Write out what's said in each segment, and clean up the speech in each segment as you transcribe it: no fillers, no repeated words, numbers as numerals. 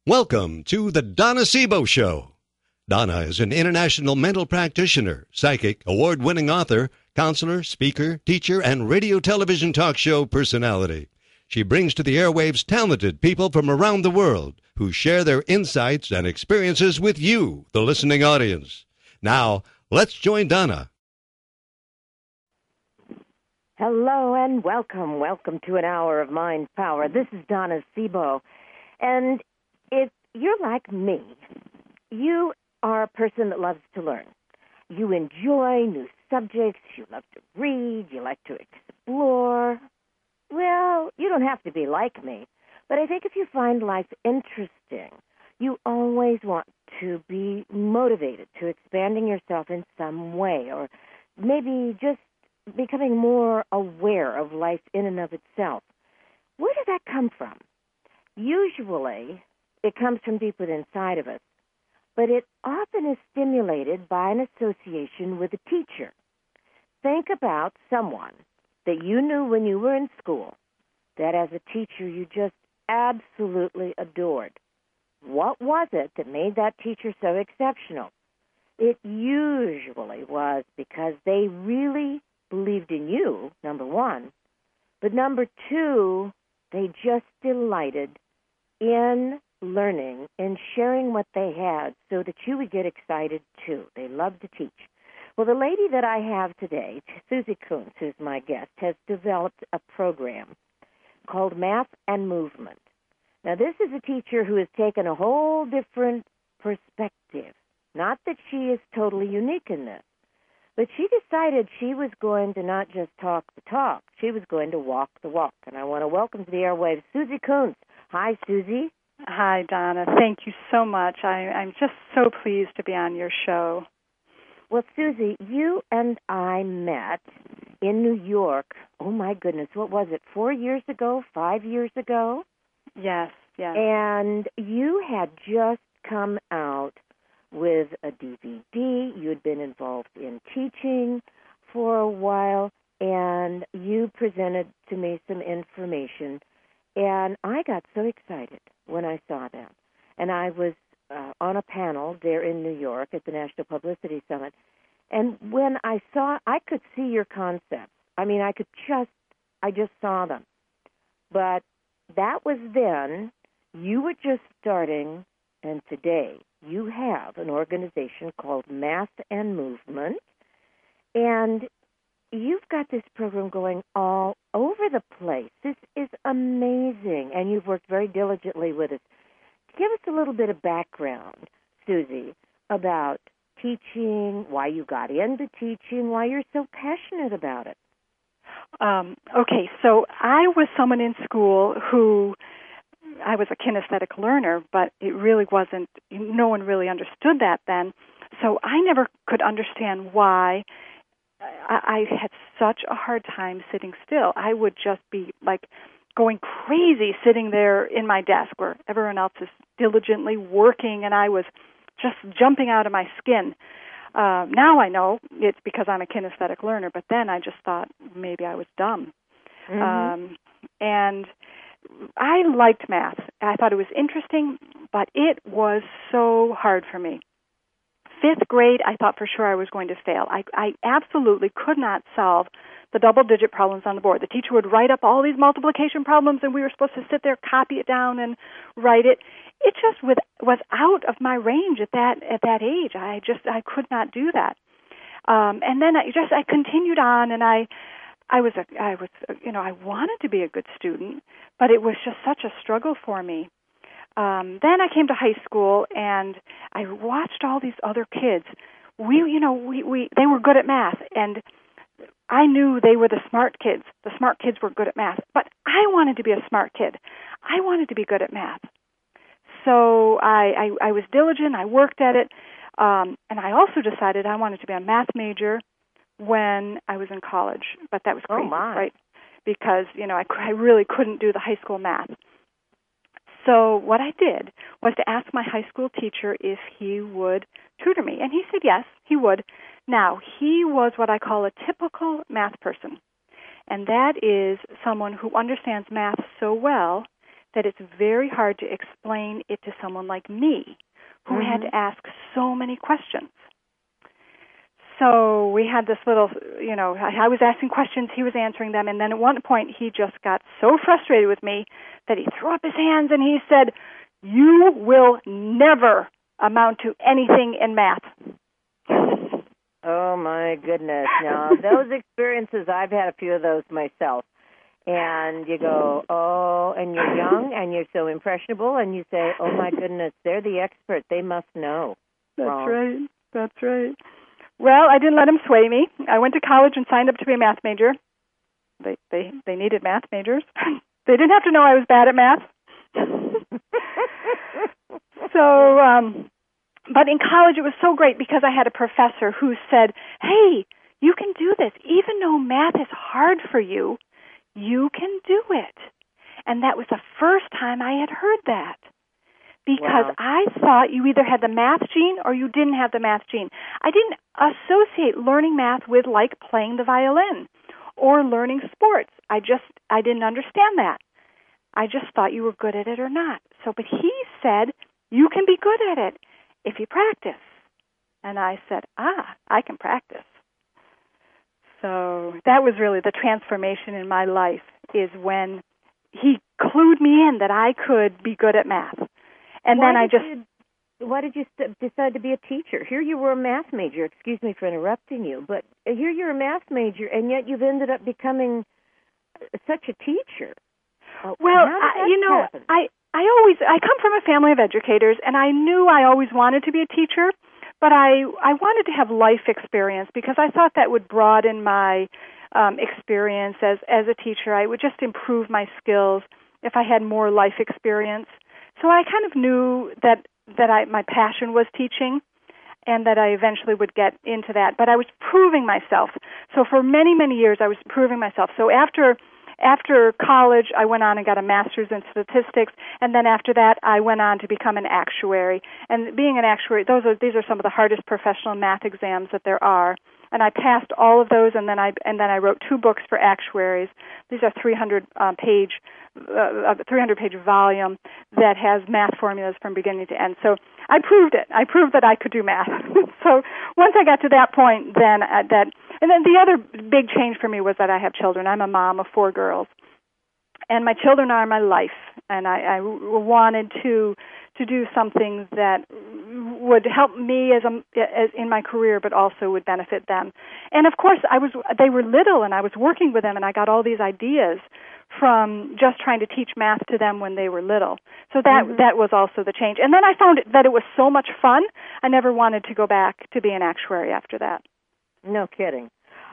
Welcome to the Donna Sebo Show. Donna is an international mental practitioner, psychic, award-winning author, counselor, speaker, teacher, and radio television talk show personality. She brings to the airwaves talented people from around the world who share their insights and experiences with you, the listening audience. Now, let's join Donna. Hello and welcome. Welcome to an hour of mind power. This is Donna Sebo. And if you're like me, you are a person that loves to learn. You enjoy new subjects. You love to read. You like to explore. Well, you don't have to be like me. But I think if you find life interesting, you always want to be motivated to expanding yourself in some way, or maybe just becoming more aware of life in and of itself. Where did that come from? Usually, it comes from deep within inside of us, but it often is stimulated by an association with a teacher. Think about someone that you knew when you were in school, that as a teacher you just absolutely adored. What was it that made that teacher so exceptional? It usually was because they really believed in you, number one, but number two, they just delighted in learning and sharing what they had so that you would get excited too. They loved to teach. Well, the lady that I have today, Susie Kuntz, who's my guest, has developed a program called Math and Movement. Now, this is a teacher who has taken a whole different perspective. Not that she is totally unique in this, but she decided she was going to not just talk the talk, she was going to walk the walk. And I want to welcome to the airwaves Susie Kuntz. Hi, Susie. Hi, Donna. Thank you so much. I'm just so pleased to be on your show. Well, Susie, you and I met in New York, oh my goodness, what was it, 4 years ago, 5 years ago? Yes. And you had just come out with a DVD. You had been involved in teaching for a while, and you presented to me some information. And I got so excited when I saw that. And I was on a panel there in New York at the National Publicity Summit. And when I could see your concepts. I mean, I just saw them. But that was then. You were just starting, and today you have an organization called Math and Movement. And you've got this program going all over the place. This is amazing, and you've worked very diligently with us. Give us a little bit of background, Susie, about teaching, why you got into teaching, why you're so passionate about it. Okay, so I was someone in school who, I was a kinesthetic learner, but it really wasn't, no one really understood that then. So I never could understand why I had such a hard time sitting still. I would just be like going crazy sitting there in my desk where everyone else is diligently working, and I was just jumping out of my skin. Now I know it's because I'm a kinesthetic learner, but then I just thought maybe I was dumb. Mm-hmm. And I liked math. I thought it was interesting, but it was so hard for me. 5th grade, I thought for sure I was going to fail. I absolutely could not solve the double-digit problems on the board. The teacher would write up all these multiplication problems, and we were supposed to sit there, copy it down, and write it. It just was out of my range at that age. I could not do that. And then I continued on, and I wanted to be a good student, but it was just such a struggle for me. Then I came to high school, and I watched all these other kids. They were good at math, and I knew they were the smart kids. The smart kids were good at math, but I wanted to be a smart kid. I wanted to be good at math. So I was diligent. I worked at it, and I also decided I wanted to be a math major when I was in college. But that was crazy, right? Because I really couldn't do the high school math. So what I did was to ask my high school teacher if he would tutor me, and he said yes, he would. Now, he was what I call a typical math person, and that is someone who understands math so well that it's very hard to explain it to someone like me, who had to ask so many questions. So we had this little, I was asking questions, he was answering them, and then at one point he just got so frustrated with me that he threw up his hands and he said, "You will never amount to anything in math." Oh, my goodness. Now, those experiences, I've had a few of those myself. And you go, oh, and you're young, and you're so impressionable, and you say, oh, my goodness, they're the expert. They must know. That's Wrong. right. That's right. Well, I didn't let him sway me. I went to college and signed up to be a math major. They needed math majors. They didn't have to know I was bad at math. But in college it was so great because I had a professor who said, "Hey, you can do this. Even though math is hard for you, you can do it." And that was the first time I had heard that. Because I thought you either had the math gene or you didn't have the math gene. I didn't associate learning math with like playing the violin or learning sports. I didn't understand that. I just thought you were good at it or not. But he said, you can be good at it if you practice. And I said, I can practice. So that was really the transformation in my life, is when he clued me in that I could be good at math. And then why did you decide to be a teacher? Here you were a math major. Excuse me for interrupting you, but here you're a math major, and yet you've ended up becoming such a teacher. Well, I come from a family of educators, and I knew I always wanted to be a teacher, but I wanted to have life experience because I thought that would broaden my experience as a teacher. I would just improve my skills if I had more life experience. So I kind of knew that my passion was teaching, and that I eventually would get into that. But I was proving myself. So for many, many years, I was proving myself. So after college, I went on and got a master's in statistics, and then after that, I went on to become an actuary. And being an actuary, these are some of the hardest professional math exams that there are. And I passed all of those, and then I wrote 2 books for actuaries. These are 300-page volume that has math formulas from beginning to end. So I proved it. I proved that I could do math. So once I got to that point, and then the other big change for me was that I have children. I'm a mom of 4 girls, and my children are my life. And I wanted to do something that would help me as in my career, but also would benefit them. And of course, they were little, and I was working with them, and I got all these ideas from just trying to teach math to them when they were little. So that was also the change. And then I found that it was so much fun, I never wanted to go back to be an actuary after that. No kidding.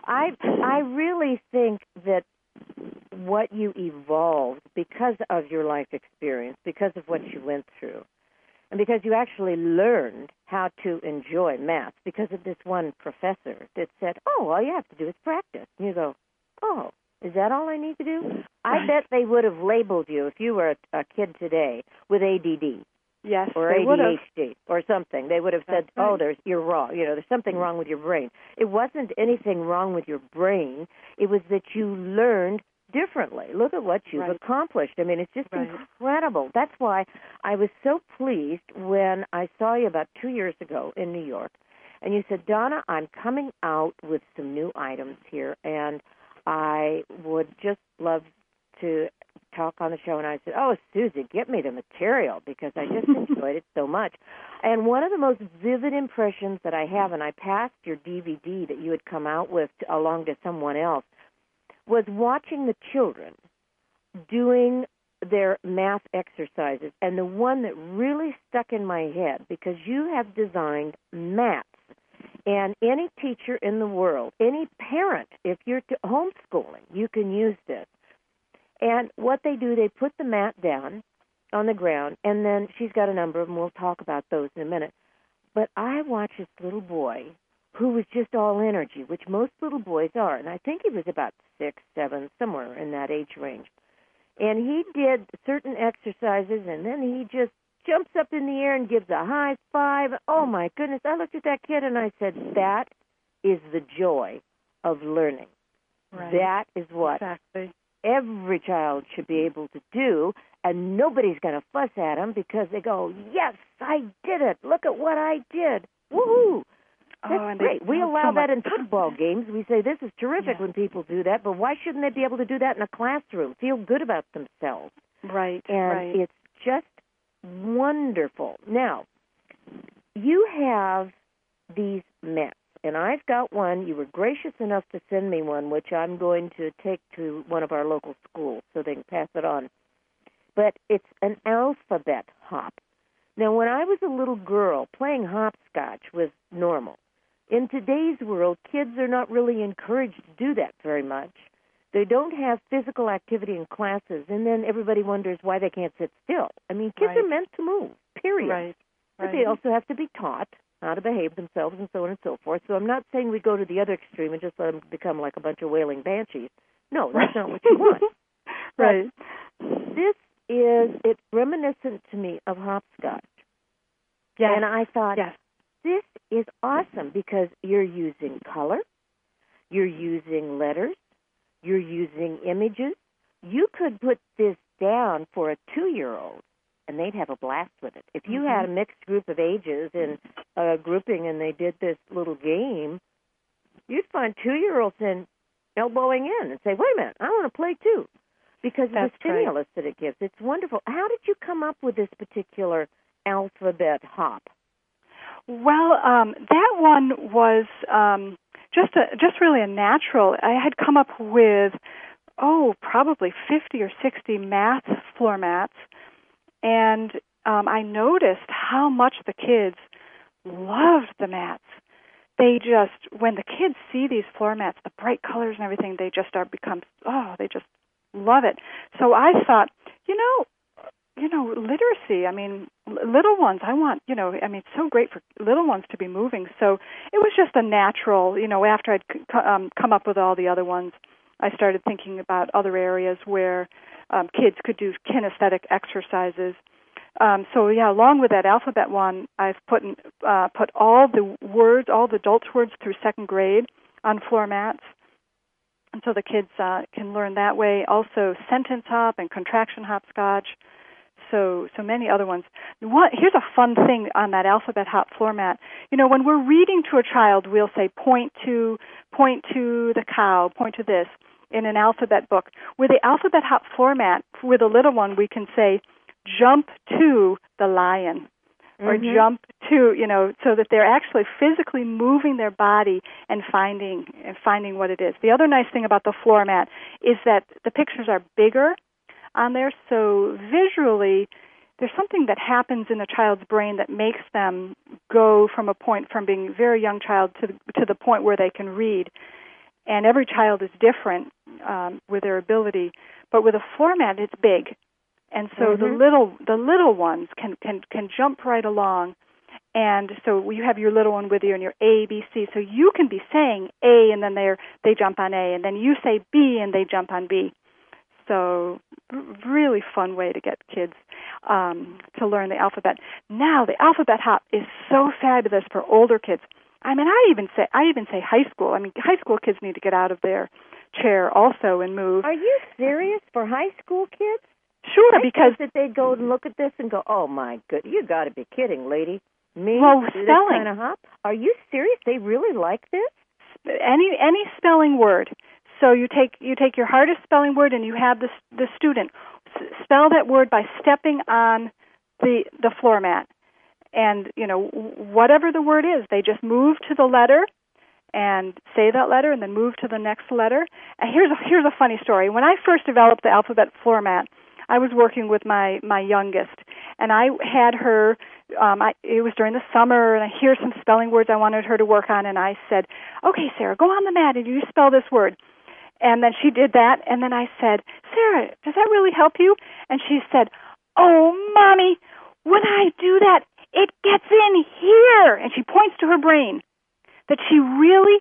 I really think that what you evolved because of your life experience, because of what you went through, and because you actually learned how to enjoy math because of this one professor that said, oh, all you have to do is practice. And you go, oh, is that all I need to do? I bet they would have labeled you, if you were a kid today, with ADD. Yes, or ADHD or something. They would have said, oh, you're wrong. There's something wrong with your brain. It wasn't anything wrong with your brain. It was that you learned differently. Look at what you've accomplished. I mean, it's just incredible. That's why I was so pleased when I saw you about 2 years ago in New York, and you said, Donna, I'm coming out with some new items here, and I would just love to talk on the show. And I said, oh, Susie, get me the material because I just enjoyed it so much. And one of the most vivid impressions that I have, and I passed your DVD that you had come out with along to someone else, was watching the children doing their math exercises. And the one that really stuck in my head, because you have designed maths, and any teacher in the world, any parent, if you're homeschooling, you can use this. And what they do, they put the mat down on the ground, and then she's got a number of them. We'll talk about those in a minute. But I watched this little boy who was just all energy, which most little boys are. And I think he was about 6, 7, somewhere in that age range. And he did certain exercises, and then he just jumps up in the air and gives a high five. Oh, my goodness. I looked at that kid, and I said, that is the joy of learning. Right. That is what every child should be able to do, and nobody's going to fuss at them because they go, yes, I did it. Look at what I did. Woohoo! That's great. We allow that in football games. We say this is terrific when people do that, but why shouldn't they be able to do that in a classroom? Feel good about themselves. Right. And it's just wonderful. Now, you have these mats, and I've got one. You were gracious enough to send me one, which I'm going to take to one of our local schools so they can pass it on. But it's an alphabet hop. Now, when I was a little girl, playing hopscotch was normal. In today's world, kids are not really encouraged to do that very much. They don't have physical activity in classes, and then everybody wonders why they can't sit still. I mean, kids are meant to move, period. Right. But they also have to be taught how to behave themselves and so on and so forth. So I'm not saying we go to the other extreme and just let them become like a bunch of wailing banshees. No, that's not what you want. Right. It's reminiscent to me of hopscotch. Yes. And I thought, yes, this is awesome because you're using color, you're using letters, you're using images. You could put this down for a 2-year-old, and they'd have a blast with it. If you had a mixed group of ages in a grouping and they did this little game, you'd find 2-year-olds elbowing in and say, wait a minute, I want to play too, because of the stimulus that it gives. It's wonderful. How did you come up with this particular alphabet hop? Well, that one was just really a natural. I had come up with, probably 50 or 60 math floor mats, and I noticed how much the kids loved the mats. They just, when the kids see these floor mats, the bright colors and everything, they just they just love it. So I thought, literacy, little ones, it's so great for little ones to be moving. So it was just a natural, after I'd come up with all the other ones, I started thinking about other areas where kids could do kinesthetic exercises. Along with that alphabet one, I've put all the words, all the adults' words through second grade on floor mats. And so the kids can learn that way. Also, sentence hop and contraction hopscotch. So many other ones. Here's a fun thing on that alphabet hop floor mat. When we're reading to a child, we'll say point to the cow, point to this in an alphabet book. With the alphabet hop floor mat, with a little one, we can say jump to the lion, or jump to, so that they're actually physically moving their body and finding what it is. The other nice thing about the floor mat is that the pictures are bigger on there, so visually there's something that happens in a child's brain that makes them go from being a very young child to the point where they can read. And every child is different with their ability, but with a floor mat, it's big. And so the little ones can jump right along. And so you have your little one with you and your A, B, C. So you can be saying A, and then they jump on A, and then you say B, and they jump on B. So really fun way to get kids to learn the alphabet. Now the alphabet hop is so fabulous for older kids. I even say high school. High school kids need to get out of their chair also and move. Are you serious for high school kids? Sure, because that they'd go and look at this and go, "Oh my good, you got to be kidding, lady! Me do this spelling kind of hop? Are you serious? They really like this? Any spelling word. So you take your hardest spelling word and you have the student spell that word by stepping on the floor mat, and whatever the word is, they just move to the letter and say that letter, and then move to the next letter. And here's a funny story. When I first developed the alphabet floor mat, I was working with my youngest, and I had her, it was during the summer, and here's some spelling words I wanted her to work on, and I said, okay, Sarah, go on the mat and you spell this word. And then she did that, and then I said, Sarah, does that really help you? And she said, oh, Mommy, when I do that, it gets in here. And she points to her brain, that she really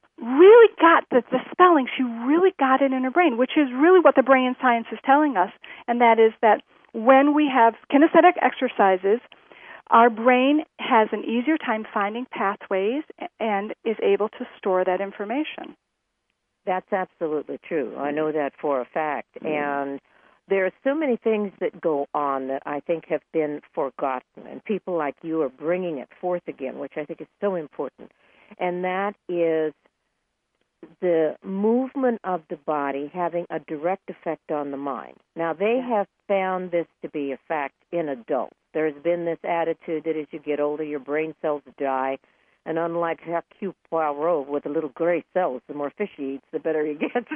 got the spelling. She really got it in her brain, which is really what the brain science is telling us, and that is that when we have kinesthetic exercises, our brain has an easier time finding pathways and is able to store that information. That's absolutely true. I know that for a fact. And, there are so many things that go on that I think have been forgotten, and people like you are bringing it forth again, which I think is so important. And that is the movement of the body having a direct effect on the mind. Now, they have found this to be a fact in adults. There's been this attitude that as you get older, your brain cells die, and unlike Hercule Poirot with the little gray cells, the more fish he eats, the better he gets.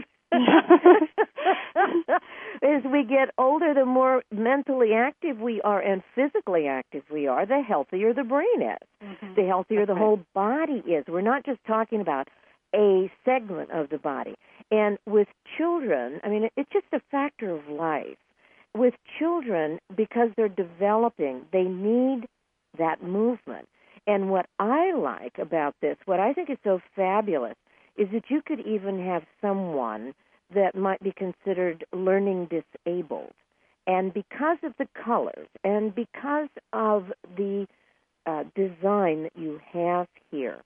As we get older, the more mentally active we are and physically active we are, the healthier the brain is, the healthier the whole body is. We're not just talking about a segment of the body. And with children, I mean, it's just a factor of life. With children, because they're developing, they need that movement. And what I like about this, what I think is so fabulous, is that you could even have someone that might be considered learning disabled. And because of the colors and because of the design that you have here,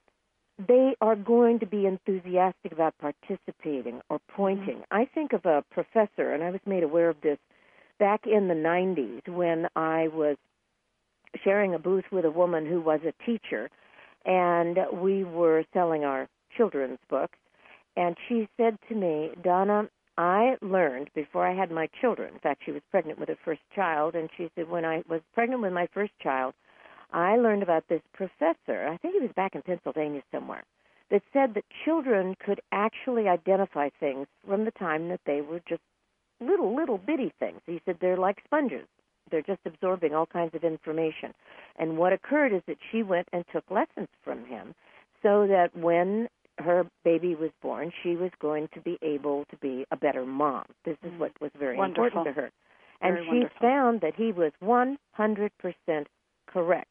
they are going to be enthusiastic about participating or pointing. I think of a professor, and I was made aware of this back in the 90s when I was sharing a booth with a woman who was a teacher, and we were selling our children's books. And she said to me, Donna, I learned before I had my children, in fact, she was pregnant with her first child, and she said, when I was pregnant with my first child, I learned about this professor, I think he was back in Pennsylvania somewhere, that said that children could actually identify things from the time that they were just little bitty things. He said they're like sponges. They're just absorbing all kinds of information. And what occurred is that she went and took lessons from him so that when her baby was born, she was going to be able to be a better mom. This is what was very important to her. And she found that he was 100% correct.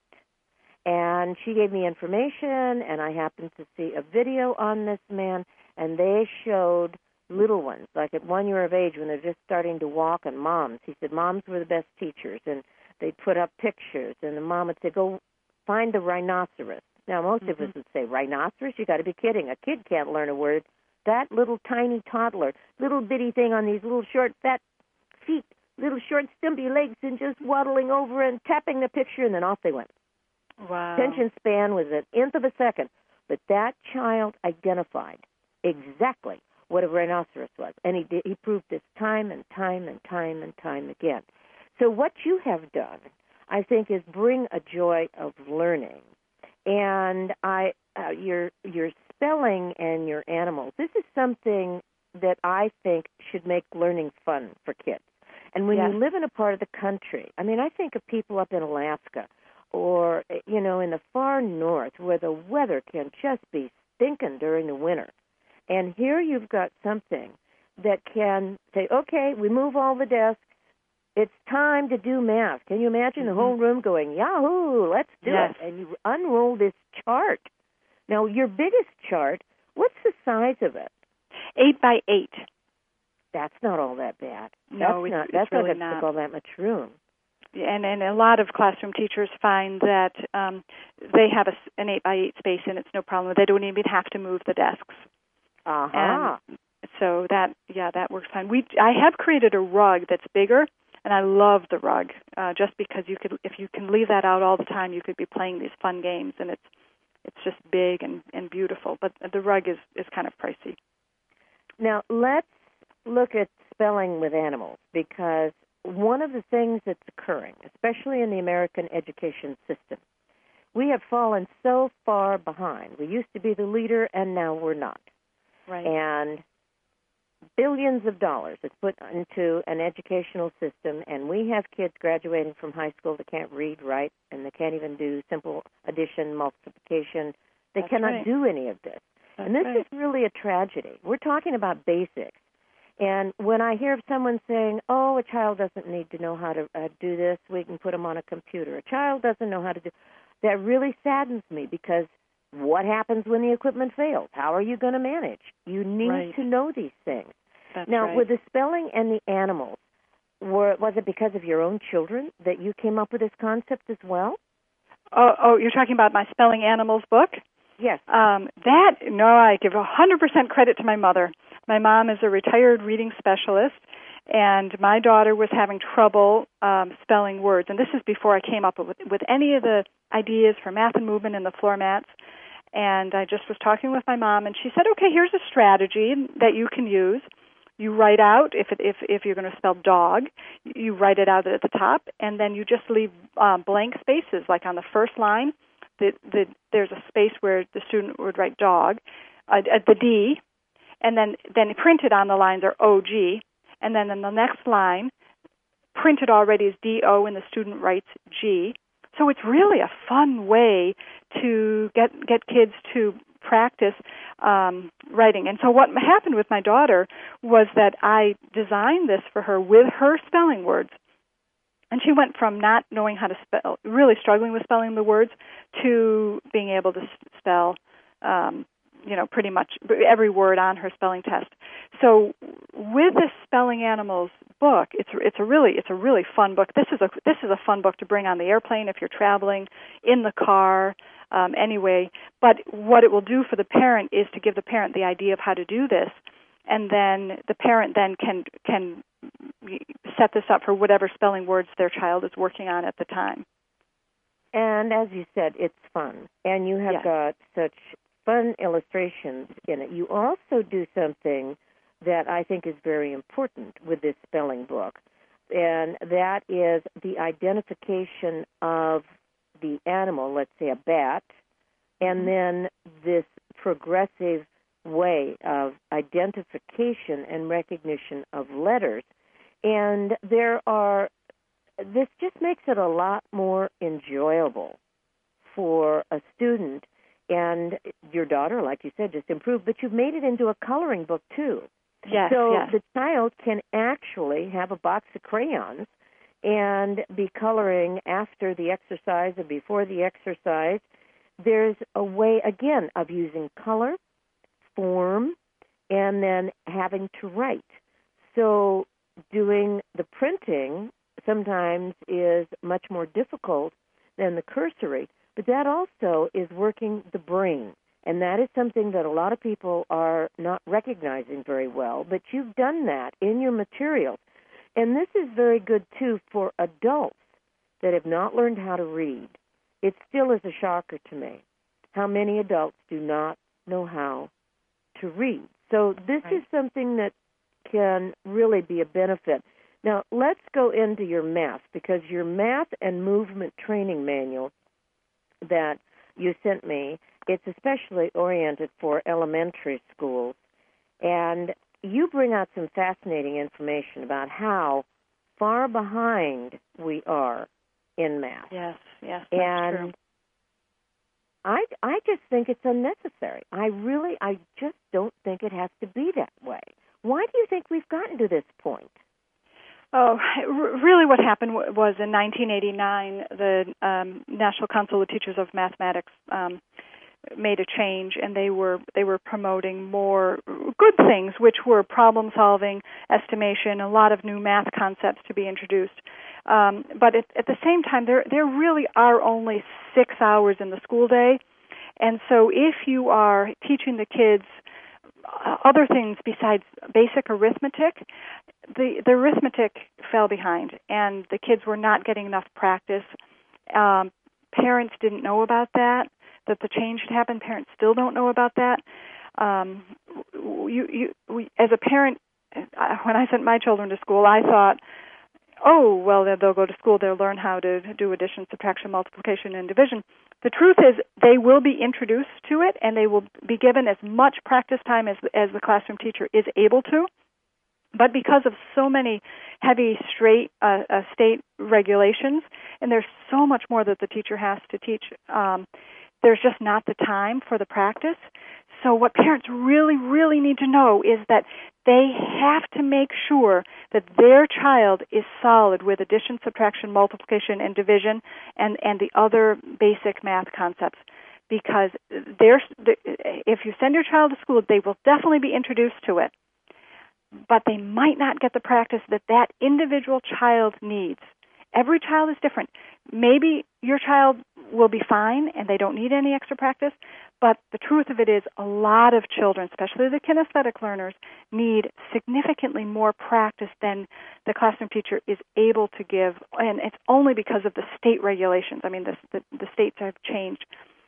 And she gave me information, and I happened to see a video on this man, and they showed little ones, like at 1 year of age when they're just starting to walk, and moms. He said moms were the best teachers, and they'd put up pictures, and the mom would say, go find the rhinoceros. Now, most of us would say, rhinoceros? You got to be kidding. A kid can't learn a word. That little tiny toddler, little bitty thing on these little short, fat feet, little short, stumpy legs, and just waddling over and tapping the picture, and then off they went. Wow. Attention span was an nth of a second. But that child identified exactly what a rhinoceros was. And he proved this time and time and time and time again. So what you have done, I think, is bring a joy of learning. And your spelling and your animals, this is something that I think should make learning fun for kids. And when you live in a part of the country, I mean, I think of people up in Alaska or, you know, in the far north where the weather can just be stinking during the winter. And here you've got something that can say, okay, we move all the desks. It's time to do math. Can you imagine the whole room going, yahoo, let's do it. And you unroll this chart. Now, your biggest chart, what's the size of it? 8 by 8. That's not all that bad. No, that's really not going to take all that much room. And a lot of classroom teachers find that they have an 8 by 8 space, and it's no problem. They don't even have to move the desks. And so that works fine. I have created a rug that's bigger, and I love the rug just because if you can leave that out all the time, you could be playing these fun games, and it's just big and beautiful. But the rug is kind of pricey. Now let's look at spelling with animals, because one of the things that's occurring, especially in the American education system, we have fallen so far behind. We used to be the leader, and now we're not. Right. And billions of dollars is put into an educational system, and we have kids graduating from high school that can't read, write, and they can't even do simple addition, multiplication. They cannot do any of this. And this is really a tragedy. We're talking about basics. And when I hear someone saying, oh, a child doesn't need to know how to do this, we can put them on a computer. A child doesn't know how to do that really saddens me, because what happens when the equipment fails? How are you going to manage? You need to know these things. Now, with the spelling and the animals, was it because of your own children that you came up with this concept as well? Oh, you're talking about my Spelling Animals book? Yes. I give 100% credit to my mother. My mom is a retired reading specialist, and my daughter was having trouble spelling words. And this is before I came up with any of the ideas for math and movement in the floor mats. And I just was talking with my mom, and she said, okay, here's a strategy that you can use. You write out, if you're going to spell dog, you write it out at the top, and then you just leave blank spaces. Like on the first line, there's a space where the student would write dog, the D, and then printed on the lines are OG, and then in the next line, printed already is DO, and the student writes G. So it's really a fun way to get kids to practice writing. And so what happened with my daughter was that I designed this for her with her spelling words. And she went from not knowing how to spell, really struggling with spelling the words, to being able to spell, pretty much every word on her spelling test. So with this Spelling Animals book, it's a really fun book. This is a fun book to bring on the airplane if you're traveling, in the car, anyway. But what it will do for the parent is to give the parent the idea of how to do this, and then the parent then can set this up for whatever spelling words their child is working on at the time. And as you said, it's fun, and you have got such fun illustrations in it. You also do something that I think is very important with this spelling book, and that is the identification of the animal, let's say a bat, and then this progressive way of identification and recognition of letters. And this just makes it a lot more enjoyable for a student. And your daughter, like you said, just improved, but you've made it into a coloring book, too. Yes, so yes. The child can actually have a box of crayons and be coloring after the exercise or before the exercise. There's a way, again, of using color, form, and then having to write. So doing the printing sometimes is much more difficult than the cursory, but that also is working the brain. And that is something that a lot of people are not recognizing very well, but you've done that in your materials. And this is very good, too, for adults that have not learned how to read. It still is a shocker to me how many adults do not know how to read. So this is something that can really be a benefit. Now, let's go into your math, because your math and movement training manual that you sent me, it's especially oriented for elementary schools. And you bring out some fascinating information about how far behind we are in math. Yes, that's true. I just think it's unnecessary. I just don't think it has to be that way. Why do you think we've gotten to this point? Oh, really what happened was in 1989, the National Council of Teachers of Mathematics made a change, and they were promoting more good things, which were problem-solving, estimation, a lot of new math concepts to be introduced. But at the same time, there really are only 6 hours in the school day, and so if you are teaching the kids other things besides basic arithmetic, the arithmetic fell behind, and the kids were not getting enough practice. Parents didn't know about that the change had happened. Parents still don't know about that. As a parent, when I sent my children to school, I thought, oh, well, they'll go to school, they'll learn how to do addition, subtraction, multiplication, and division. The truth is they will be introduced to it, and they will be given as much practice time as the classroom teacher is able to. But because of so many heavy state regulations, and there's so much more that the teacher has to teach, there's just not the time for the practice. So what parents really, really need to know is that they have to make sure that their child is solid with addition, subtraction, multiplication, and division, and the other basic math concepts. Because if you send your child to school, they will definitely be introduced to it, but they might not get the practice that individual child needs. Every child is different. Maybe your child will be fine and they don't need any extra practice. But the truth of it is a lot of children, especially the kinesthetic learners, need significantly more practice than the classroom teacher is able to give. And it's only because of the state regulations. I mean, the states have changed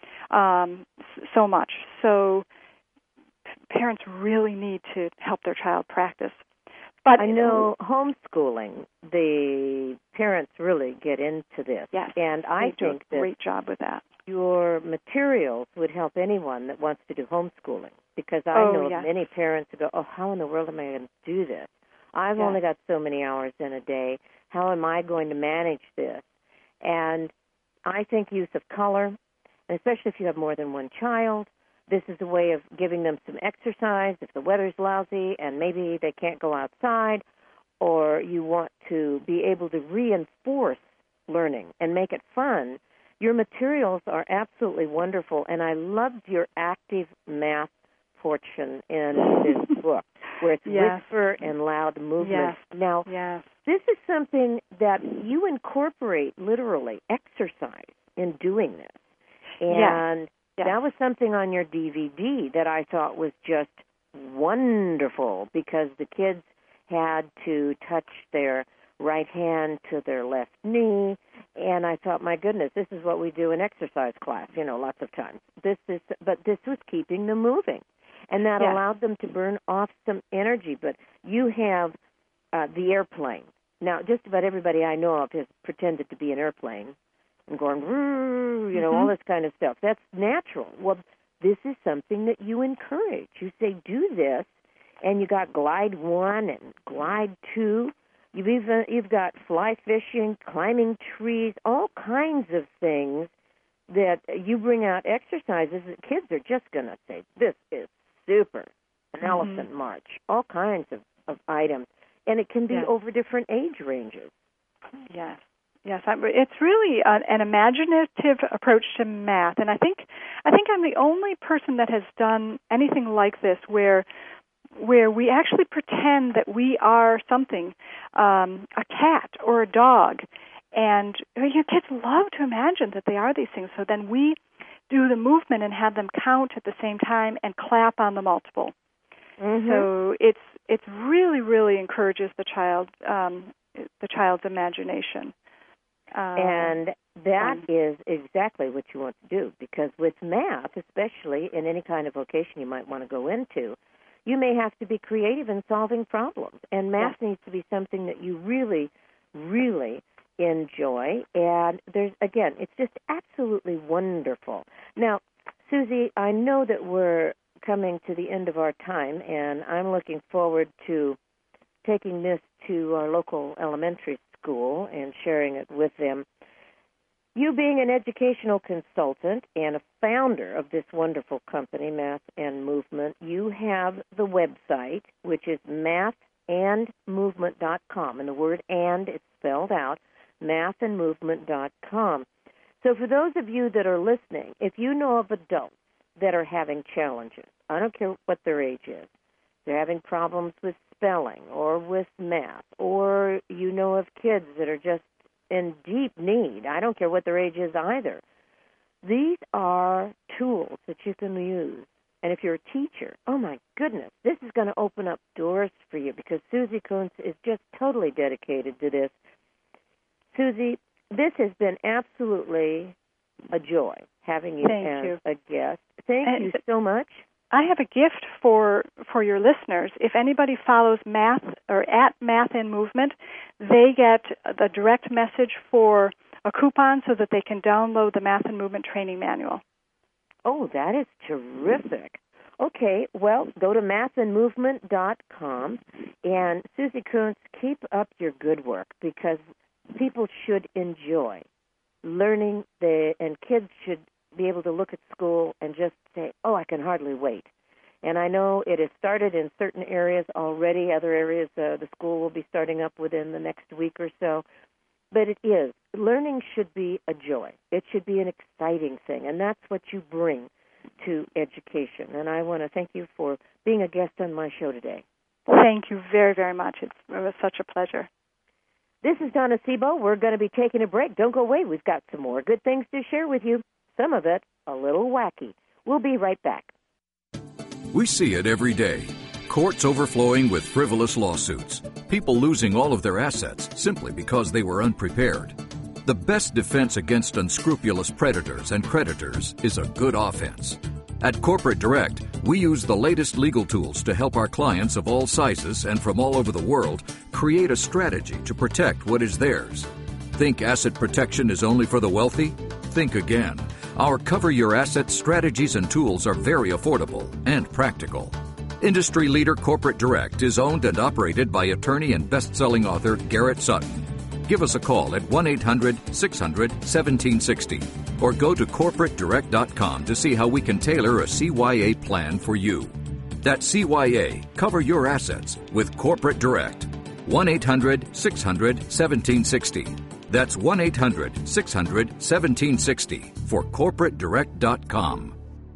so much. So parents really need to help their child practice. But I know homeschooling, the parents really get into this. Yes, and I they do think a great job with that. Your materials would help anyone that wants to do homeschooling, because I know yes. of many parents who go, oh, how in the world am I going to do this? I've only got so many hours in a day. How am I going to manage this? And I think use of color, and especially if you have more than one child, this is a way of giving them some exercise if the weather's lousy and maybe they can't go outside, or you want to be able to reinforce learning and make it fun. Your materials are absolutely wonderful, and I loved your active math portion in this book, where it's whisper and loud movement. Yes. Now, this is something that you incorporate literally, exercise, in doing this. And that was something on your DVD that I thought was just wonderful, because the kids had to touch their right hand to their left knee, and I thought, my goodness, this is what we do in exercise class, lots of times. But this was keeping them moving, and that allowed them to burn off some energy. But you have the airplane. Now, just about everybody I know of has pretended to be an airplane and going, all this kind of stuff. That's natural. Well, this is something that you encourage. You say, do this, and you got Glide 1 and Glide 2. You've got fly fishing, climbing trees, all kinds of things that you bring out exercises that kids are just going to say, this is super. An elephant march, all kinds of items. And it can be over different age ranges. Yes. Yes, it's really an imaginative approach to math, and I think I'm the only person that has done anything like this, where we actually pretend that we are something, a cat or a dog, and your kids love to imagine that they are these things. So then we do the movement and have them count at the same time and clap on the multiple. So it really, really encourages the child's imagination. And that is exactly what you want to do, because with math, especially in any kind of vocation you might want to go into, you may have to be creative in solving problems. And math needs to be something that you really, really enjoy. And it's just absolutely wonderful. Now, Susie, I know that we're coming to the end of our time, and I'm looking forward to taking this to our local elementary school and sharing it with them. You being an educational consultant and a founder of this wonderful company, Math and Movement, you have the website, which is mathandmovement.com, and the word "and" is spelled out, mathandmovement.com. So for those of you that are listening, if you know of adults that are having challenges, I don't care what their age is, they're having problems with spelling or with math, or you know of kids that are just in deep need, I don't care what their age is either. These are tools that you can use. And if you're a teacher, oh my goodness, this is going to open up doors for you, because Susie Kuntz is just totally dedicated to this. Susie, this has been absolutely a joy having you as a guest. Thank you so much. I have a gift for your listeners. If anybody follows Math or at Math and Movement, they get the direct message for a coupon so that they can download the Math and Movement training manual. Oh, that is terrific. Okay, well, go to mathandmovement.com. And Susie Kuntz, keep up your good work, because people should enjoy learning, and kids should be able to look at school and just say, oh, I can hardly wait. And I know it has started in certain areas already. Other areas, the school will be starting up within the next week or so. But it is. Learning should be a joy. It should be an exciting thing, and that's what you bring to education. And I want to thank you for being a guest on my show today. Thank you very, very much. It was such a pleasure. This is Donna Sebo. We're going to be taking a break. Don't go away. We've got some more good things to share with you. Some of it a little wacky. We'll be right back. We see it every day. Courts overflowing with frivolous lawsuits. People losing all of their assets simply because they were unprepared. The best defense against unscrupulous predators and creditors is a good offense. At Corporate Direct, we use the latest legal tools to help our clients of all sizes and from all over the world create a strategy to protect what is theirs. Think asset protection is only for the wealthy? Think again. Our Cover Your Assets strategies and tools are very affordable and practical. Industry leader Corporate Direct is owned and operated by attorney and best-selling author Garrett Sutton. Give us a call at 1-800-600-1760 or go to corporatedirect.com to see how we can tailor a CYA plan for you. That's CYA, Cover Your Assets with Corporate Direct. 1-800-600-1760. That's 1-800-600-1760 for corporatedirect.com.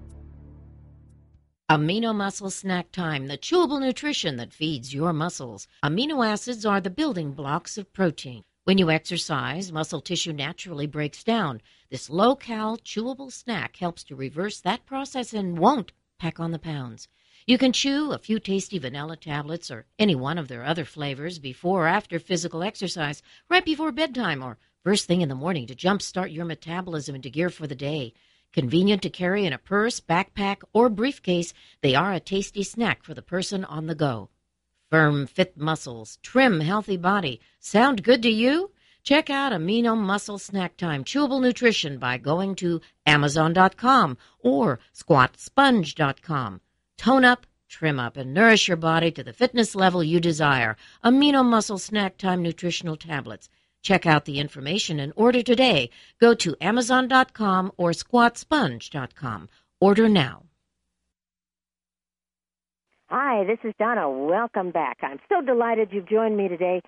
Amino Muscle Snack Time, the chewable nutrition that feeds your muscles. Amino acids are the building blocks of protein. When you exercise, muscle tissue naturally breaks down. This low-cal, chewable snack helps to reverse that process and won't pack on the pounds. You can chew a few tasty vanilla tablets or any one of their other flavors before or after physical exercise, right before bedtime or first thing in the morning to jumpstart your metabolism into gear for the day. Convenient to carry in a purse, backpack, or briefcase, they are a tasty snack for the person on the go. Firm, fit muscles, trim, healthy body. Sound good to you? Check out Amino Muscle Snack Time Chewable Nutrition by going to Amazon.com or SquatSponge.com. Tone up, trim up, and nourish your body to the fitness level you desire. Amino Muscle Snack Time Nutritional Tablets. Check out the information and order today. Go to Amazon.com or SquatSponge.com. Order now. Hi, this is Donna. Welcome back. I'm so delighted you've joined me today.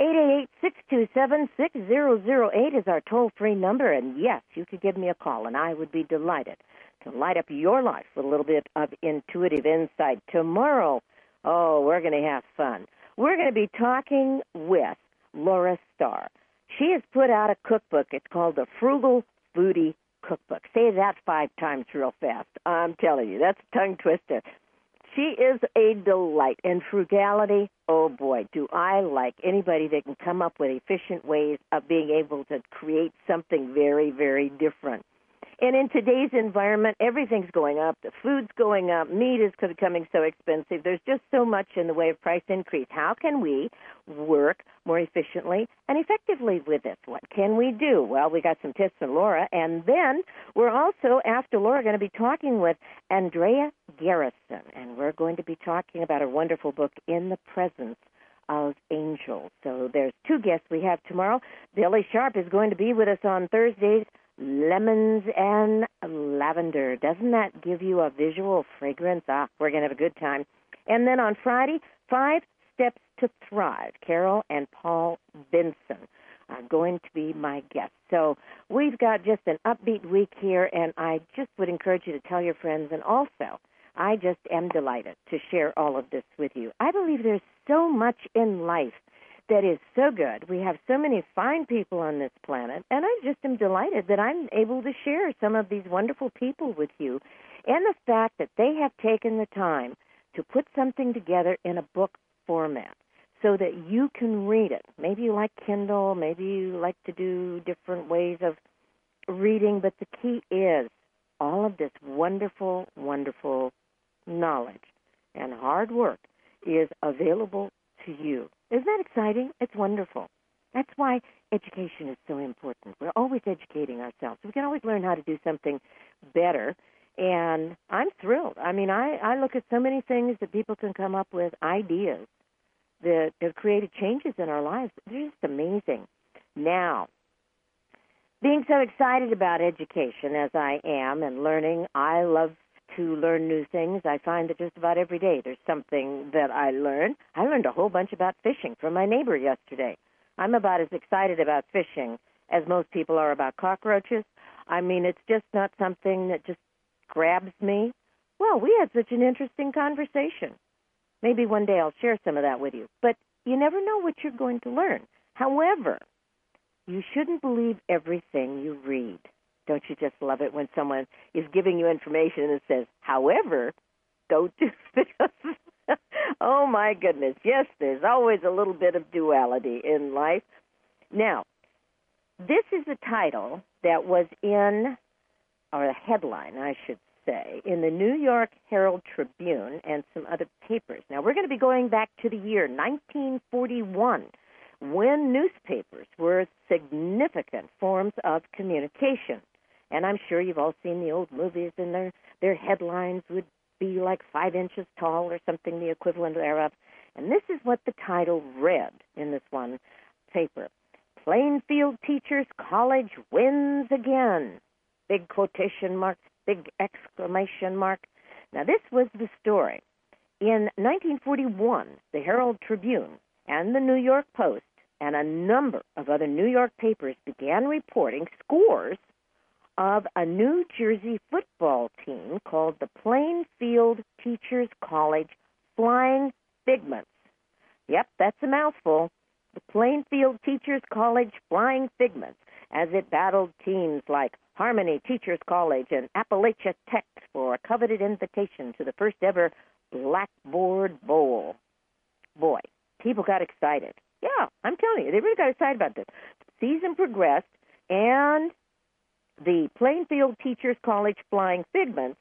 888-627-6008 is our toll-free number, and yes, you could give me a call, and I would be delighted to light up your life with a little bit of intuitive insight. Tomorrow, we're going to have fun. We're going to be talking with Laura Starr. She has put out a cookbook. It's called the Frugal Foodie Cookbook. Say that 5 times real fast. I'm telling you, that's a tongue twister. She is a delight. And frugality, oh boy, do I like anybody that can come up with efficient ways of being able to create something very, very different. And in today's environment, everything's going up. The food's going up. Meat is becoming so expensive. There's just so much in the way of price increase. How can we work more efficiently and effectively with this? What can we do? Well, we got some tips from Laura. And then we're also, after Laura, going to be talking with Andrea Garrison. And we're going to be talking about a wonderful book, In the Presence of Angels. So there's 2 guests we have tomorrow. Billy Sharp is going to be with us on Thursdays. Lemons and lavender. Doesn't that give you a visual fragrance? We're going to have a good time. And then on Friday, 5 Steps to Thrive. Carol and Paul Vinson are going to be my guests. So we've got just an upbeat week here, and I just would encourage you to tell your friends. And also, I just am delighted to share all of this with you. I believe there's so much in life that is so good. We have so many fine people on this planet, and I just am delighted that I'm able to share some of these wonderful people with you, and the fact that they have taken the time to put something together in a book format so that you can read it. Maybe you like Kindle, maybe you like to do different ways of reading, but the key is all of this wonderful, wonderful knowledge and hard work is available to you. Isn't that exciting? It's wonderful. That's why education is so important. We're always educating ourselves. We can always learn how to do something better, and I'm thrilled. I mean, I look at so many things that people can come up with, ideas that have created changes in our lives. They're just amazing. Now, being so excited about education as I am and learning, I love to learn new things. I find that just about every day there's something that I learn. I learned a whole bunch about fishing from my neighbor yesterday. I'm about as excited about fishing as most people are about cockroaches. I mean, it's just not something that just grabs me. Well, we had such an interesting conversation. Maybe one day I'll share some of that with you. But you never know what you're going to learn. However, you shouldn't believe everything you read. Don't you just love it when someone is giving you information and it says, however, don't do this? Oh, my goodness. Yes, there's always a little bit of duality in life. Now, this is a title that was in, or a headline, I should say, in the New York Herald Tribune and some other papers. Now, we're going to be going back to the year 1941, when newspapers were significant forms of communication. And I'm sure you've all seen the old movies, and their headlines would be like 5 inches tall or something the equivalent thereof. And this is what the title read in this one paper. Plainfield Teachers College wins again. Big quotation marks, big exclamation mark. Now, this was the story. In 1941, the Herald Tribune and the New York Post and a number of other New York papers began reporting scores of a New Jersey football team called the Plainfield Teachers College Flying Figments. Yep, that's a mouthful. The Plainfield Teachers College Flying Figments, as it battled teams like Harmony Teachers College and Appalachia Tech for a coveted invitation to the first ever Blackboard Bowl. Boy, people got excited. Yeah, I'm telling you, they really got excited about this. The season progressed, and the Plainfield Teachers College Flying Figments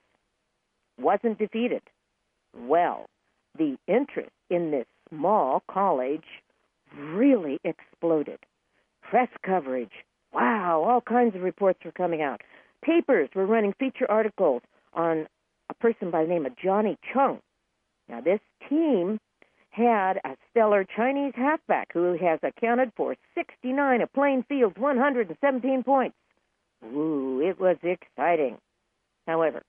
wasn't defeated. Well, the interest in this small college really exploded. Press coverage. Wow, all kinds of reports were coming out. Papers were running feature articles on a person by the name of Johnny Chung. Now, this team had a stellar Chinese halfback who has accounted for 69 of Plainfield's 117 points. Ooh, it was exciting. However,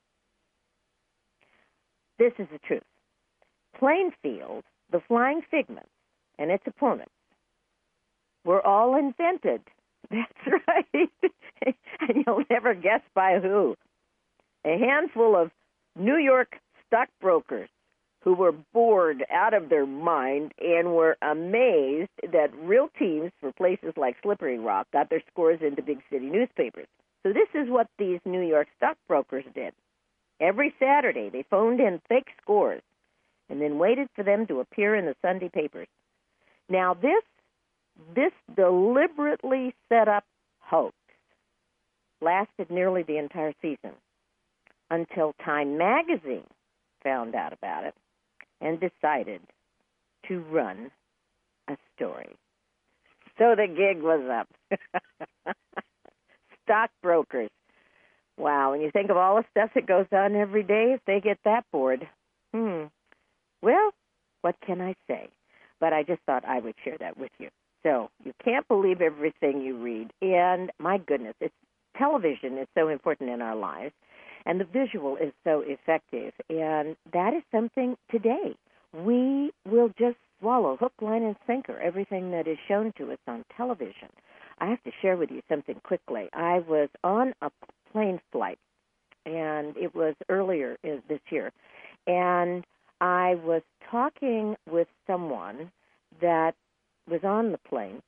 this is the truth. Plainfield, the Flying Figments, and its opponents were all invented. That's right. And you'll never guess by who. A handful of New York stockbrokers who were bored out of their mind and were amazed that real teams for places like Slippery Rock got their scores into big city newspapers. So this is what these New York stockbrokers did. Every Saturday, they phoned in fake scores and then waited for them to appear in the Sunday papers. Now, this deliberately set up hoax lasted nearly the entire season until Time magazine found out about it and decided to run a story. So the gig was up. Stockbrokers. Wow, when you think of all the stuff that goes on every day, if they get that bored, well, what can I say? But I just thought I would share that with you. So you can't believe everything you read. And my goodness, television is so important in our lives, and the visual is so effective. And that is something today we will just swallow, hook, line, and sinker, everything that is shown to us on television. I have to share with you something quickly. I was on a plane flight, and it was earlier this year, and I was talking with someone that was on the plane,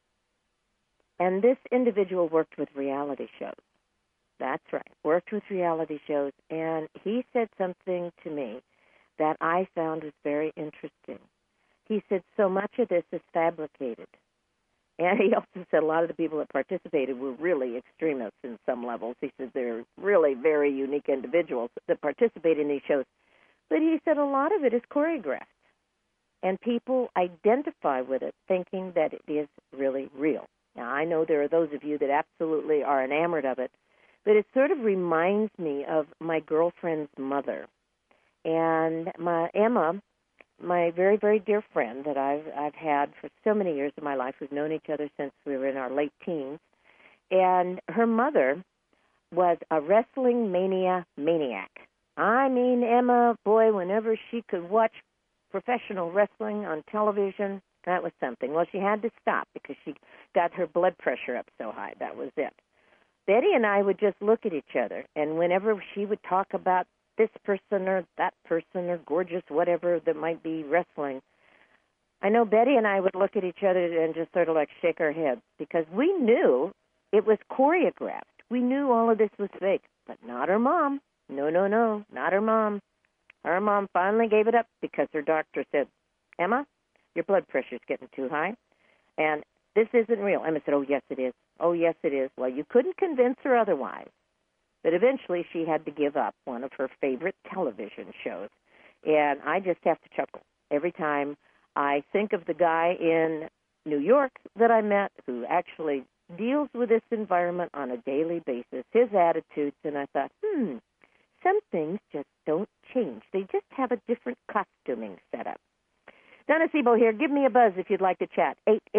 and this individual worked with reality shows. That's right, worked with reality shows, and he said something to me that I found was very interesting. He said, so much of this is fabricated. And he also said a lot of the people that participated were really extremists in some levels. He said they're really very unique individuals that participate in these shows. But he said a lot of it is choreographed. And people identify with it thinking that it is really real. Now, I know there are those of you that absolutely are enamored of it, but it sort of reminds me of my girlfriend's mother. And Emma, my very, very dear friend that I've had for so many years of my life. We've known each other since we were in our late teens. And her mother was a wrestling maniac. I mean, Emma, boy, whenever she could watch professional wrestling on television, that was something. Well, she had to stop because she got her blood pressure up so high. That was it. Betty and I would just look at each other, and whenever she would talk about this person or that person or gorgeous whatever that might be wrestling, I know Betty and I would look at each other and just sort of like shake our heads because we knew it was choreographed. We knew all of this was fake, but not her mom. No, not her mom. Her mom finally gave it up because her doctor said, Emma, your blood pressure's getting too high, and this isn't real. Emma said, oh, yes, it is. Oh, yes, it is. Well, you couldn't convince her otherwise. But eventually she had to give up one of her favorite television shows. And I just have to chuckle every time I think of the guy in New York that I met who actually deals with this environment on a daily basis, his attitudes, and I thought, some things just don't change. They just have a different costuming setup. Donna Sebo here. Give me a buzz if you'd like to chat.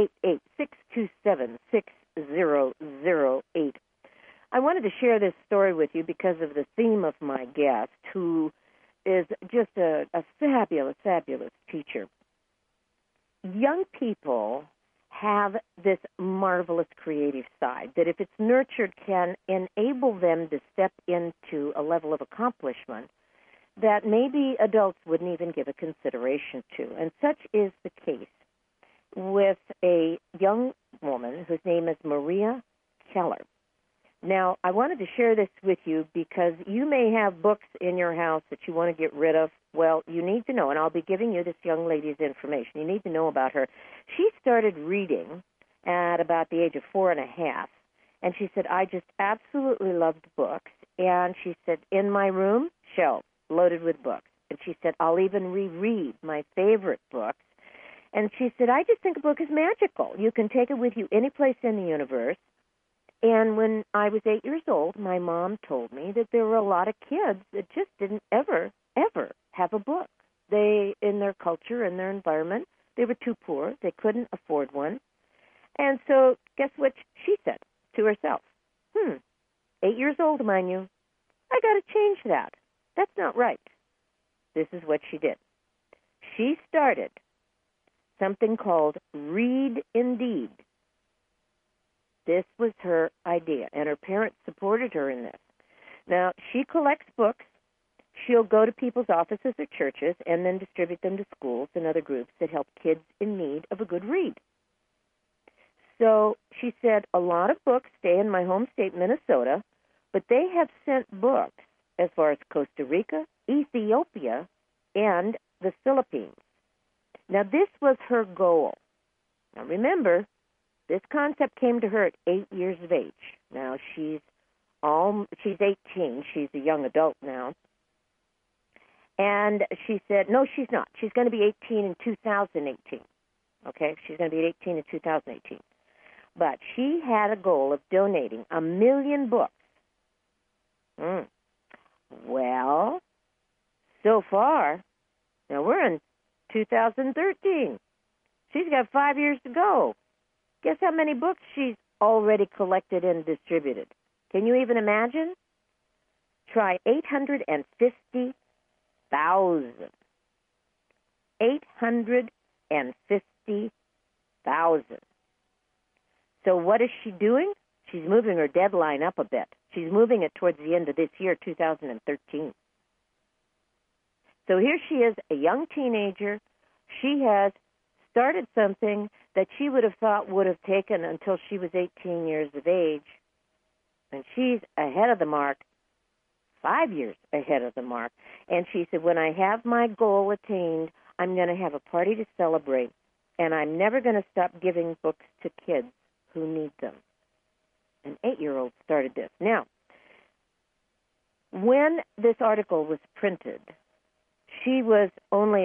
888-627-6008. I wanted to share this story with you because of the theme of my guest, who is just a fabulous, fabulous teacher. Young people have this marvelous creative side that, if it's nurtured, can enable them to step into a level of accomplishment that maybe adults wouldn't even give a consideration to. And such is the case with a young woman whose name is Maria Keller. Now, I wanted to share this with you because you may have books in your house that you want to get rid of. Well, you need to know, and I'll be giving you this young lady's information. You need to know about her. She started reading at about the age of 4.5, and she said, I just absolutely loved books. And she said, in my room, shelves loaded with books. And she said, I'll even reread my favorite books. And she said, I just think a book is magical. You can take it with you any place in the universe. And when I was 8 years old, my mom told me that there were a lot of kids that just didn't ever have a book. They, in their culture and their environment, they were too poor. They couldn't afford one. And so guess what she said to herself? 8 years old, mind you. I got to change that. That's not right. This is what she did. She started something called Read Indeed. This was her idea, and her parents supported her in this. Now, she collects books. She'll go to people's offices or churches and then distribute them to schools and other groups that help kids in need of a good read. So she said, a lot of books stay in my home state, Minnesota, but they have sent books as far as Costa Rica, Ethiopia, and the Philippines. Now, this was her goal. Now, remember, this concept came to her at 8 years of age. Now, she's 18. She's a young adult now. And she said, no, she's not. She's going to be 18 in 2018. Okay? She's going to be 18 in 2018. But she had a goal of donating 1 million books. Well, so far, now we're in 2013. She's got 5 years to go. Guess how many books she's already collected and distributed? Can you even imagine? Try 850,000. 850,000. So what is she doing? She's moving her deadline up a bit. She's moving it towards the end of this year, 2013. So here she is, a young teenager. She has started something that she would have thought would have taken until she was 18 years of age. And she's ahead of the mark, 5 years ahead of the mark. And she said, when I have my goal attained, I'm going to have a party to celebrate, and I'm never going to stop giving books to kids who need them. An 8-year-old started this. Now, when this article was printed, she was only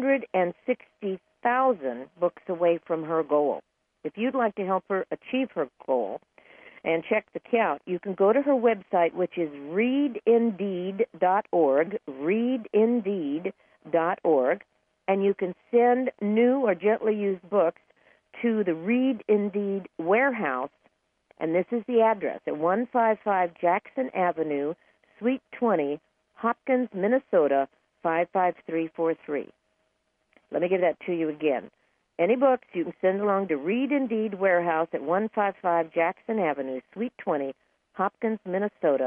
160,000 books away from her goal. If you'd like to help her achieve her goal and check the count, you can go to her website, which is readindeed.org, readindeed.org, and you can send new or gently used books to the Read Indeed warehouse, and this is the address at 155 Jackson Avenue, Suite 20, Hopkins, Minnesota, 55343. Let me give that to you again. Any books you can send along to Read Indeed warehouse at 155 Jackson Avenue, Suite 20, Hopkins, Minnesota,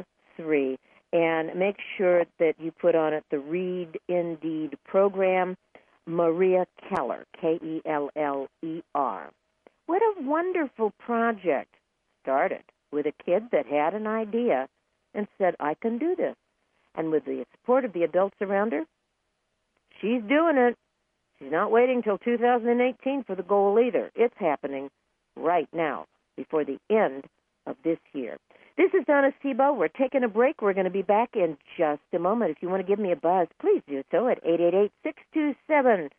55343. And make sure that you put on it the Read Indeed program. Maria Keller, Keller. What a wonderful project. Started with a kid that had an idea and said, I can do this. And with the support of the adults around her, she's doing it. She's not waiting till 2018 for the goal either. It's happening right now, before the end of this year. This is Donna Sebo. We're taking a break. We're going to be back in just a moment. If you want to give me a buzz, please do so at 888-627-6008.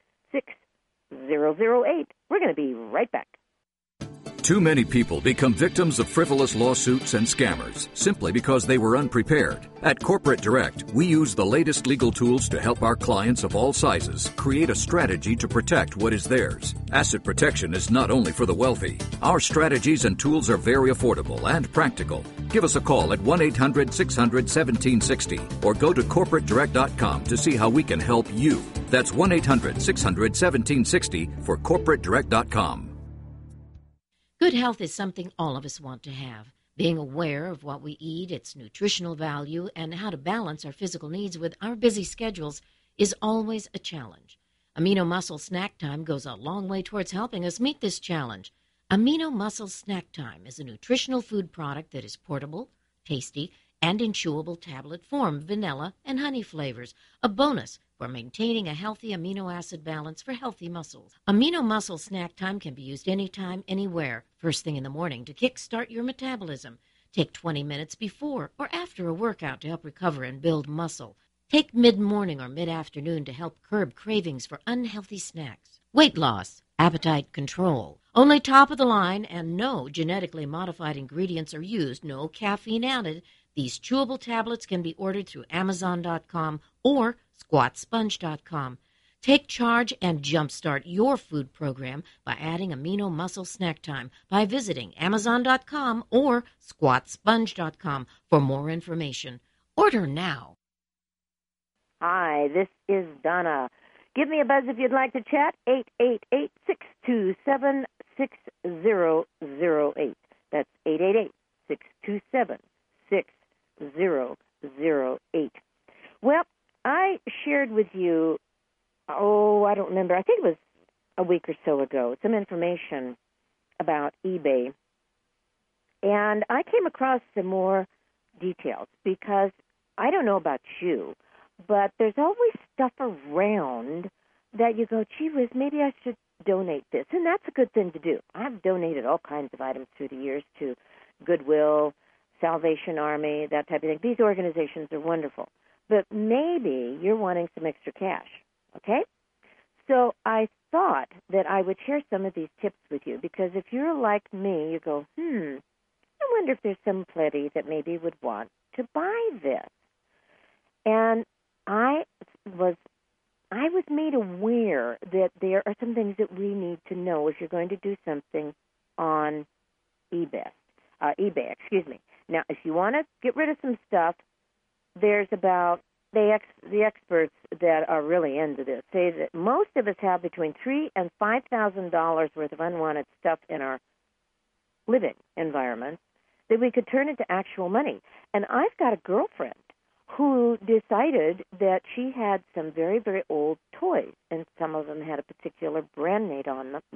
We're going to be right back. Too many people become victims of frivolous lawsuits and scammers simply because they were unprepared. At Corporate Direct, we use the latest legal tools to help our clients of all sizes create a strategy to protect what is theirs. Asset protection is not only for the wealthy. Our strategies and tools are very affordable and practical. Give us a call at 1-800-600-1760 or go to corporatedirect.com to see how we can help you. That's 1-800-600-1760 for corporatedirect.com. Good health is something all of us want to have. Being aware of what we eat, its nutritional value, and how to balance our physical needs with our busy schedules is always a challenge. Amino Muscle Snack Time goes a long way towards helping us meet this challenge. Amino Muscle Snack Time is a nutritional food product that is portable, tasty, and in chewable tablet form, vanilla and honey flavors, a bonus for maintaining a healthy amino acid balance for healthy muscles. Amino Muscle Snack Time can be used anytime, anywhere, first thing in the morning to kickstart your metabolism. Take 20 minutes before or after a workout to help recover and build muscle. Take mid-morning or mid-afternoon to help curb cravings for unhealthy snacks. Weight loss, appetite control. Only top-of-the-line and no genetically modified ingredients are used, no caffeine added. These chewable tablets can be ordered through Amazon.com or SquatSponge.com. Take charge and jumpstart your food program by adding Amino Muscle Snack Time by visiting Amazon.com or SquatSponge.com for more information. Order now. Hi, this is Donna. Give me a buzz if you'd like to chat, 888-627-6008. That's 888-627-6008. Well, I shared with you, I don't remember, I think it was a week or so ago, some information about eBay. And I came across some more details because I don't know about you, but there's always stuff around that you go, gee whiz, maybe I should donate this. And that's a good thing to do. I've donated all kinds of items through the years to Goodwill, Salvation Army, that type of thing. These organizations are wonderful. But maybe you're wanting some extra cash, okay? So I thought that I would share some of these tips with you because if you're like me, you go, I wonder if there's somebody that maybe would want to buy this. And I was made aware that there are some things that we need to know if you're going to do something on eBay. Now, if you want to get rid of some stuff, there's about the experts that are really into this say that most of us have between $3,000 and $5,000 worth of unwanted stuff in our living environment that we could turn into actual money. And I've got a girlfriend who decided that she had some very, very old toys, and some of them had a particular brand name on them,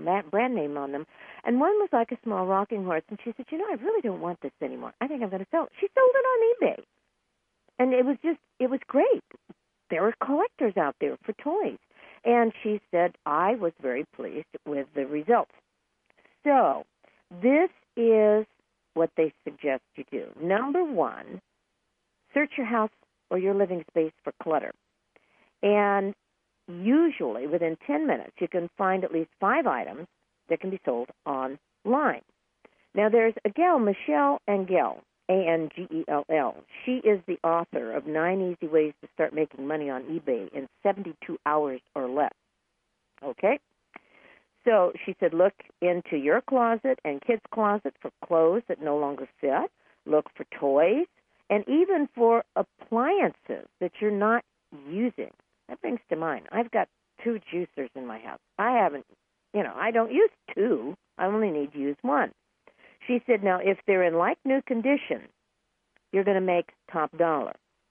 and one was like a small rocking horse, and she said, I really don't want this anymore. I think I'm going to sell it. She sold it on eBay, and it was great. There were collectors out there for toys, and she said, I was very pleased with the results. So this is what they suggest you do. Number one, search your house or your living space for clutter. And usually within 10 minutes, you can find at least 5 items that can be sold online. Now, there's a gal, Michelle Angell, Angell. She is the author of 9 Easy Ways to Start Making Money on eBay in 72 hours or less. Okay? So she said, look into your closet and kids' closet for clothes that no longer fit. Look for toys. And even for appliances that you're not using. That brings to mind, I've got 2 juicers in my house. I don't use 2. I only need to use 1. She said, now, if they're in like new condition, you're going to make top dollar.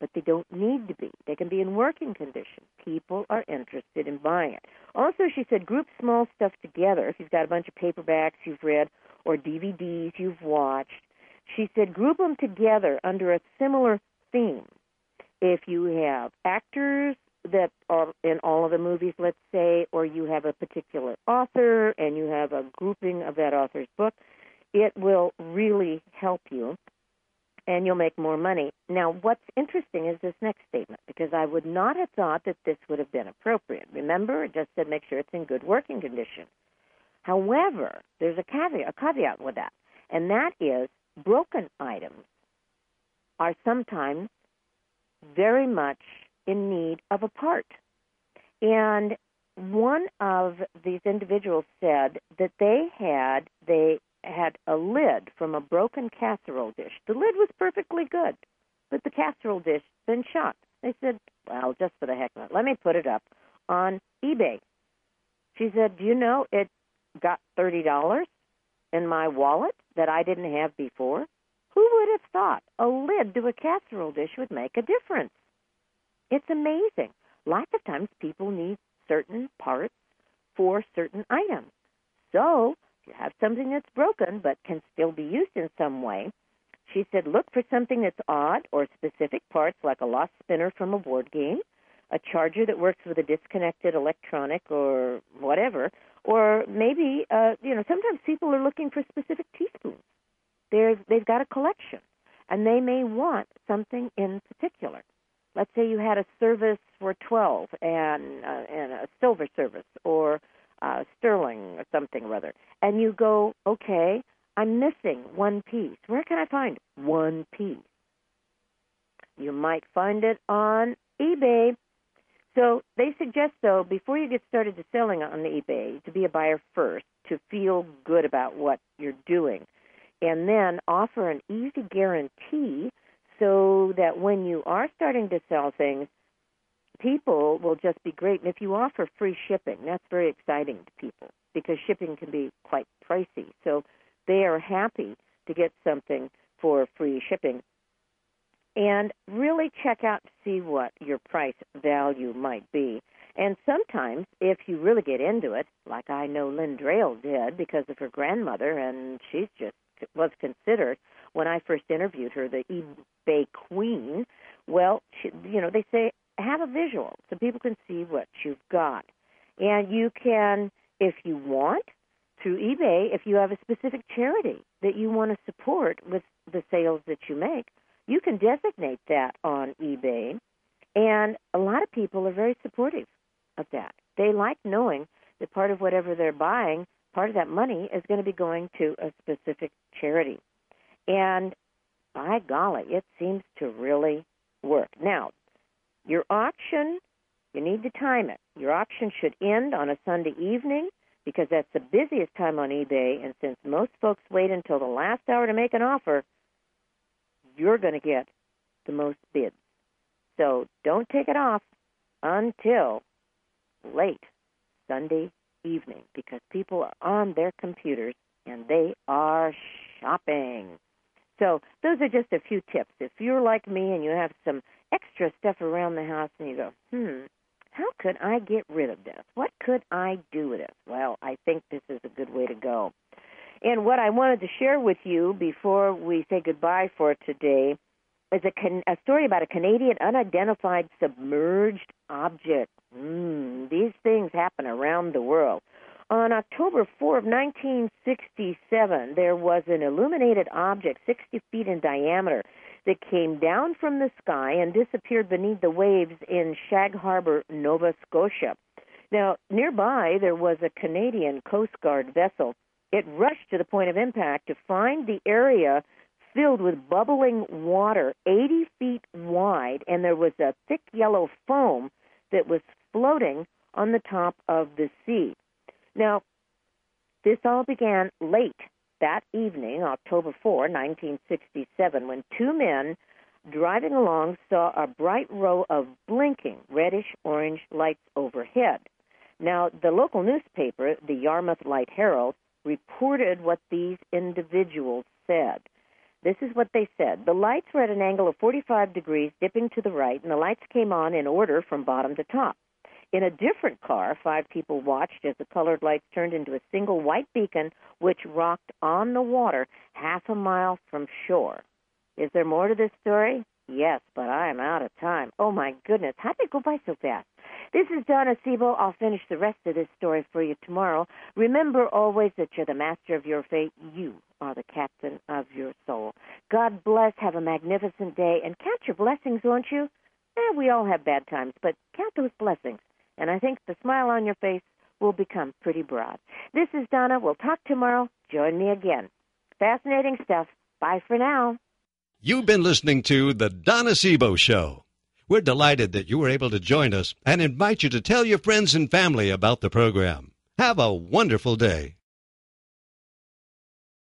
but they don't need to be. They can be in working condition. People are interested in buying it. Also, she said, group small stuff together. If you've got a bunch of paperbacks you've read or DVDs you've watched, she said, group them together under a similar theme. If you have actors that are in all of the movies, let's say, or you have a particular author and you have a grouping of that author's book, it will really help you, and you'll make more money. Now, what's interesting is this next statement, because I would not have thought that this would have been appropriate. Remember, it just said make sure it's in good working condition. However, there's a caveat with that, and that is broken items are sometimes very much in need of a part. And one of these individuals said that they had a lid from a broken casserole dish. The lid was perfectly good, but the casserole dish had been shot. They said, well, just for the heck of it, let me put it up on eBay. She said, do you know it got $30 in my wallet that I didn't have before? Who would have thought a lid to a casserole dish would make a difference? It's amazing. Lots of times people need certain parts for certain items. So if you have something that's broken but can still be used in some way, she said look for something that's odd or specific parts like a lost spinner from a board game, a charger that works with a disconnected electronic or whatever, or maybe, sometimes people are looking for specific teaspoons. They've got a collection, and they may want something in particular. Let's say you had a service for 12 and a silver service or sterling or something or other, and you go, okay, I'm missing one piece. Where can I find one piece? You might find it on eBay. So they suggest, though, before you get started to selling on eBay, to be a buyer first, to feel good about what you're doing, and then offer an easy guarantee so that when you are starting to sell things, people will just be great. And if you offer free shipping, that's very exciting to people because shipping can be quite pricey. So they are happy to get something for free shipping. And really check out to see what your price value might be. And sometimes, if you really get into it, like I know Lynn Drayle did because of her grandmother, and she's just was considered, when I first interviewed her, the eBay queen, well, they say have a visual so people can see what you've got. And you can, if you want, through eBay, if you have a specific charity that you want to support with the sales that you make, you can designate that on eBay, and a lot of people are very supportive of that. They like knowing that part of whatever they're buying, part of that money is going to be going to a specific charity. And by golly, it seems to really work. Now, your auction, you need to time it. Your auction should end on a Sunday evening because that's the busiest time on eBay, and since most folks wait until the last hour to make an offer, you're going to get the most bids. So don't take it off until late Sunday evening because people are on their computers and they are shopping. So those are just a few tips. If you're like me and you have some extra stuff around the house and you go, how could I get rid of this? What could I do with it? Well, I think this is a good way to go. And what I wanted to share with you before we say goodbye for today is a story about a Canadian unidentified submerged object. These things happen around the world. On October 4 of 1967, there was an illuminated object 60 feet in diameter that came down from the sky and disappeared beneath the waves in Shag Harbor, Nova Scotia. Now, nearby, there was a Canadian Coast Guard vessel. It rushed to the point of impact to find the area filled with bubbling water 80 feet wide, and there was a thick yellow foam that was floating on the top of the sea. Now, this all began late that evening, October 4, 1967, when two men driving along saw a bright row of blinking reddish-orange lights overhead. Now, the local newspaper, the Yarmouth Light Herald, reported what these individuals said. This is what they said. The lights were at an angle of 45 degrees, dipping to the right, and the lights came on in order from bottom to top. In a different car, 5 people watched as the colored lights turned into a single white beacon which rocked on the water half a mile from shore. Is there more to this story? Yes, but I am out of time. Oh, my goodness. How did it go by so fast? This is Donna Sebo. I'll finish the rest of this story for you tomorrow. Remember always that you're the master of your fate. You are the captain of your soul. God bless. Have a magnificent day. And count your blessings, won't you? We all have bad times, but count those blessings. And I think the smile on your face will become pretty broad. This is Donna. We'll talk tomorrow. Join me again. Fascinating stuff. Bye for now. You've been listening to The Donna Sebo Show. We're delighted that you were able to join us and invite you to tell your friends and family about the program. Have a wonderful day.